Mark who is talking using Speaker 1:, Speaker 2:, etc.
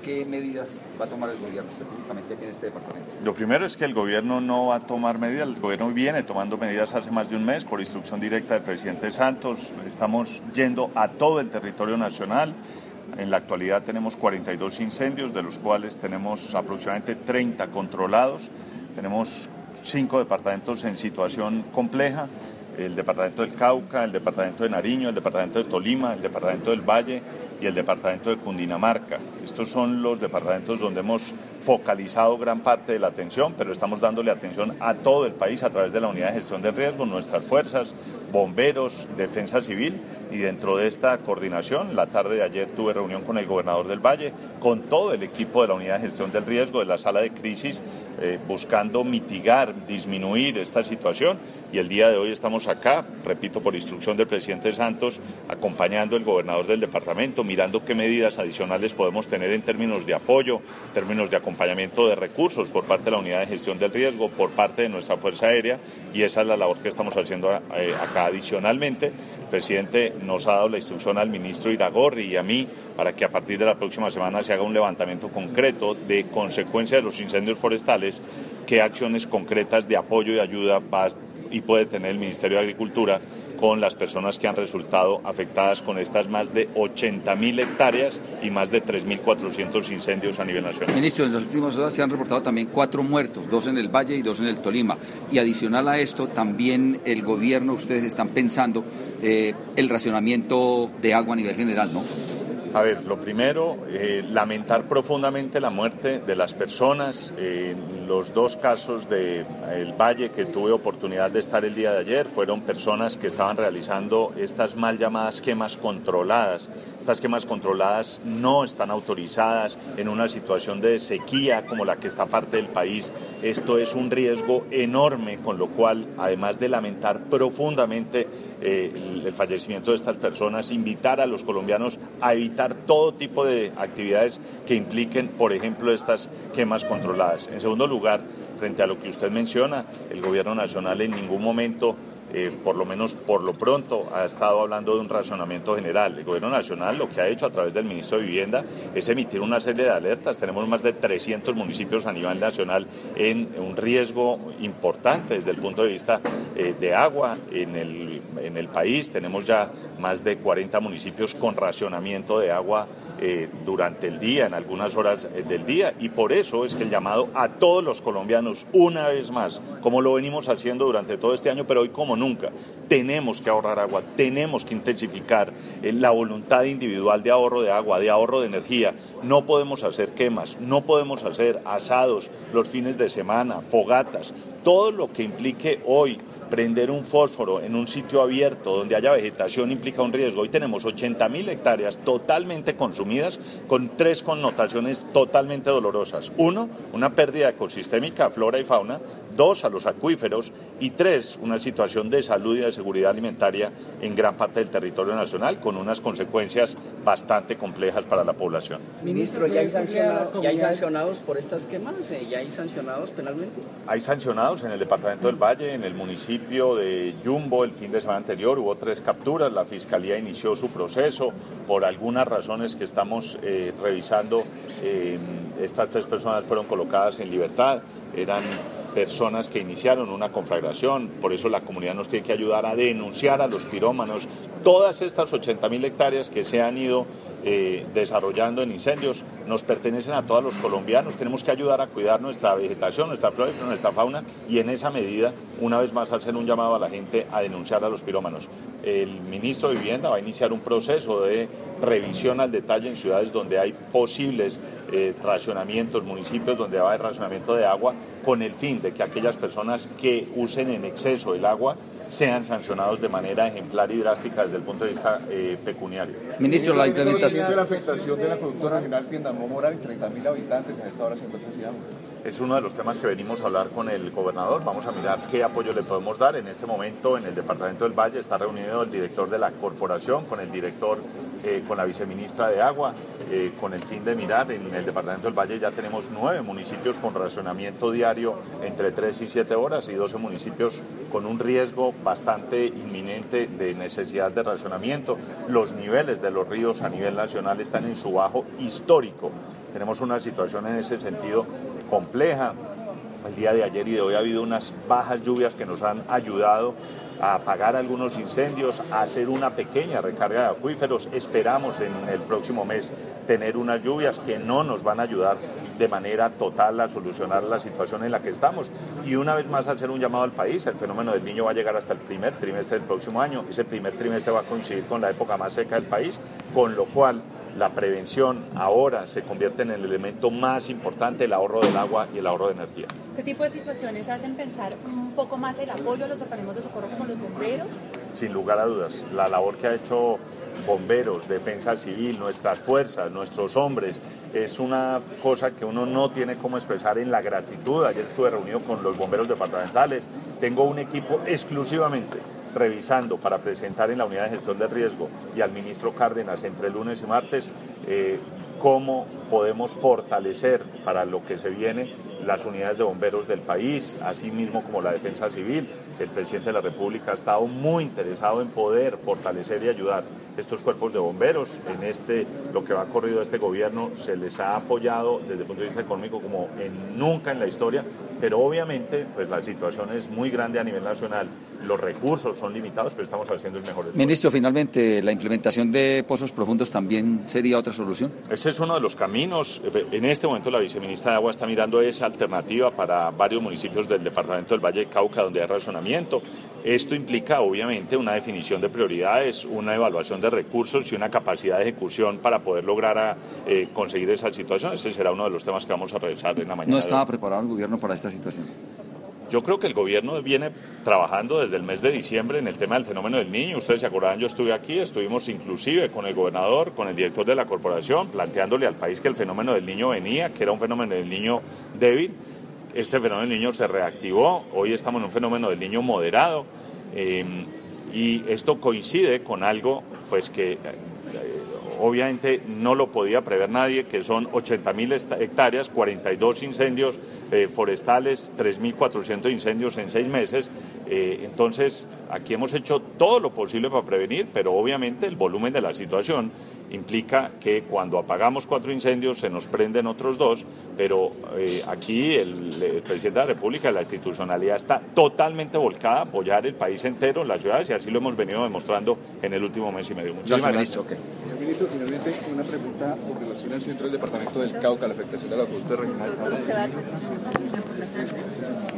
Speaker 1: ¿qué medidas va a tomar el gobierno específicamente aquí en este departamento?
Speaker 2: Lo primero es que el gobierno no va a tomar medidas, el gobierno viene tomando medidas hace más de un mes por instrucción directa del presidente Santos. Estamos yendo a todo el territorio nacional. En la actualidad tenemos 42 incendios, de los cuales tenemos aproximadamente 30 controlados. Tenemos 5 departamentos en situación compleja: el departamento del Cauca, el departamento de Nariño, el departamento de Tolima, el departamento del Valle y el departamento de Cundinamarca. Estos son los departamentos donde hemos focalizado gran parte de la atención, pero estamos dándole atención a todo el país a través de la unidad de gestión de riesgo, nuestras fuerzas, bomberos, defensa civil, y dentro de esta coordinación, la tarde de ayer tuve reunión con el gobernador del Valle, con todo el equipo de la unidad de gestión del riesgo, de la sala de crisis, buscando mitigar, disminuir esta situación. Y el día de hoy estamos acá, repito, por instrucción del presidente Santos, acompañando al gobernador del departamento, mirando qué medidas adicionales podemos tener en términos de apoyo, en términos de acompañamiento de recursos por parte de la unidad de gestión del riesgo, por parte de nuestra Fuerza Aérea, y esa es la labor que estamos haciendo acá. Adicionalmente, el presidente nos ha dado la instrucción al ministro Iragorri y a mí para que a partir de la próxima semana se haga un levantamiento concreto de consecuencia de los incendios forestales, qué acciones concretas de apoyo y ayuda va y puede tener el Ministerio de Agricultura con las personas que han resultado afectadas con estas más de 80.000 hectáreas y más de 3.400 incendios a nivel nacional.
Speaker 1: Ministro, en las últimas horas se han reportado también 4 muertos, 2 en el Valle y 2 en el Tolima. Y adicional a esto, también el gobierno, ustedes están pensando el racionamiento de agua a nivel general, ¿no?
Speaker 2: A ver, lo primero, lamentar profundamente la muerte de las personas. Los 2 casos del Valle que tuve oportunidad de estar el día de ayer fueron personas que estaban realizando estas mal llamadas quemas controladas. Estas quemas controladas no están autorizadas en una situación de sequía como la que está parte del país. Esto es un riesgo enorme, con lo cual, además de lamentar profundamente el fallecimiento de estas personas, invitar a los colombianos a evitar todo tipo de actividades que impliquen, por ejemplo, estas quemas controladas. En segundo lugar, frente a lo que usted menciona, el gobierno nacional en ningún momento, por lo menos por lo pronto, ha estado hablando de un racionamiento general. El gobierno nacional lo que ha hecho a través del ministro de Vivienda es emitir una serie de alertas. Tenemos más de 300 municipios a nivel nacional en un riesgo importante desde el punto de vista de agua en el país. Tenemos ya más de 40 municipios con racionamiento de agua durante el día, en algunas horas del día, y por eso es que el llamado a todos los colombianos, una vez más, como lo venimos haciendo durante todo este año, pero hoy como nunca, tenemos que ahorrar agua, tenemos que intensificar la voluntad individual de ahorro de agua, de ahorro de energía. No podemos hacer quemas, no podemos hacer asados los fines de semana, fogatas, todo lo que implique hoy prender un fósforo en un sitio abierto donde haya vegetación implica un riesgo. Hoy tenemos 80.000 hectáreas totalmente consumidas con 3 connotaciones totalmente dolorosas. 1, una pérdida ecosistémica a flora y fauna. 2, a los acuíferos. Y 3, una situación de salud y de seguridad alimentaria en gran parte del territorio nacional, con unas consecuencias bastante complejas para la población.
Speaker 3: Ministro, ¿ya hay sancionados por estas quemas? ¿Ya hay sancionados penalmente?
Speaker 2: Hay sancionados en el departamento del Valle, en el municipio de Yumbo. El fin de semana anterior hubo 3 capturas. La Fiscalía inició su proceso. Por algunas razones que estamos revisando, estas 3 personas fueron colocadas en libertad. Eran personas que iniciaron una conflagración, por eso la comunidad nos tiene que ayudar a denunciar a los pirómanos. Todas estas 80.000 hectáreas que se han ido desarrollando en incendios nos pertenecen a todos los colombianos. Tenemos que ayudar a cuidar nuestra vegetación, nuestra flora y nuestra fauna, y en esa medida, una vez más, hacer un llamado a la gente a denunciar a los pirómanos. El ministro de Vivienda va a iniciar un proceso de revisión al detalle en ciudades donde hay posibles racionamientos, municipios donde va a haber racionamiento de agua, con el fin de que aquellas personas que usen en exceso el agua sean sancionados de manera ejemplar y drástica desde el punto de vista pecuniario.
Speaker 4: Ministro, la implementación de la afectación de la productora regional Piendamó Morales, 30.000 habitantes en esta hora se encuentra en Ciudad.
Speaker 2: Es uno de los temas que venimos a hablar con el gobernador. Vamos a mirar qué apoyo le podemos dar. En este momento, en el departamento del Valle, está reunido el director de la corporación con el director, con la viceministra de Agua, con el fin de mirar. En el departamento del Valle ya tenemos 9 municipios con racionamiento diario entre 3 y 7 horas y 12 municipios con un riesgo bastante inminente de necesidad de racionamiento. Los niveles de los ríos a nivel nacional están en su bajo histórico. tenemos una situación en ese sentido compleja. El día de ayer y de hoy ha habido unas bajas lluvias que nos han ayudado a apagar algunos incendios, a hacer una pequeña recarga de acuíferos. Esperamos en el próximo mes tener unas lluvias que no nos van a ayudar de manera total a solucionar la situación en la que estamos. Y una vez más hacer un llamado al país, el fenómeno del Niño va a llegar hasta el primer trimestre del próximo año. Ese primer trimestre va a coincidir con la época más seca del país, con lo cual la prevención ahora se convierte en el elemento más importante, el ahorro del agua y el ahorro de energía.
Speaker 5: ¿Este tipo de situaciones hacen pensar un poco más el apoyo a los organismos de socorro como los bomberos?
Speaker 2: Sin lugar a dudas, la labor que ha hecho bomberos, defensa civil, nuestras fuerzas, nuestros hombres, es una cosa que uno no tiene cómo expresar en la gratitud. Ayer estuve reunido con los bomberos departamentales, tengo un equipo exclusivamente revisando para presentar en la unidad de gestión de riesgo y al ministro Cárdenas entre lunes y martes cómo podemos fortalecer para lo que se viene las unidades de bomberos del país, así mismo como la defensa civil. El presidente de la República ha estado muy interesado en poder fortalecer y ayudar estos cuerpos de bomberos. En lo que va corrido a este gobierno se les ha apoyado desde el punto de vista económico como nunca en la historia, pero obviamente pues la situación es muy grande a nivel nacional, los recursos son limitados, pero estamos haciendo el mejor esfuerzo.
Speaker 1: Ministro, finalmente, ¿la implementación de pozos profundos también sería otra solución?
Speaker 2: Ese es uno de los caminos. En este momento la viceministra de Agua está mirando esa alternativa para varios municipios del departamento del Valle del Cauca donde hay razonamiento. Esto implica obviamente una definición de prioridades, una evaluación de recursos y una capacidad de ejecución para poder lograr conseguir esa situación. Ese será uno de los temas que vamos a revisar en la mañana.
Speaker 1: ¿No estaba preparado el gobierno para esta situación?
Speaker 2: Yo creo que el gobierno viene trabajando desde el mes de diciembre en el tema del fenómeno del niño. Ustedes se acordarán, yo estuve aquí, estuvimos inclusive con el gobernador, con el director de la corporación, planteándole al país que el fenómeno del niño venía, que era un fenómeno del niño débil. Este fenómeno del niño se reactivó, hoy estamos en un fenómeno del niño moderado y esto coincide con algo pues que obviamente no lo podía prever nadie, que son 80.000 hectáreas, 42 incendios forestales, 3.400 incendios en 6 meses. Entonces, aquí hemos hecho todo lo posible para prevenir, pero obviamente el volumen de la situación implica que cuando apagamos 4 incendios se nos prenden otros 2, pero aquí el presidente de la República, la institucionalidad está totalmente volcada a apoyar el país entero, las ciudades, y así lo hemos venido demostrando en el último mes y medio. Muchísimas gracias.
Speaker 4: Señor ministro, finalmente una pregunta con relación al centro del departamento del Cauca, la afectación del acueducto regional.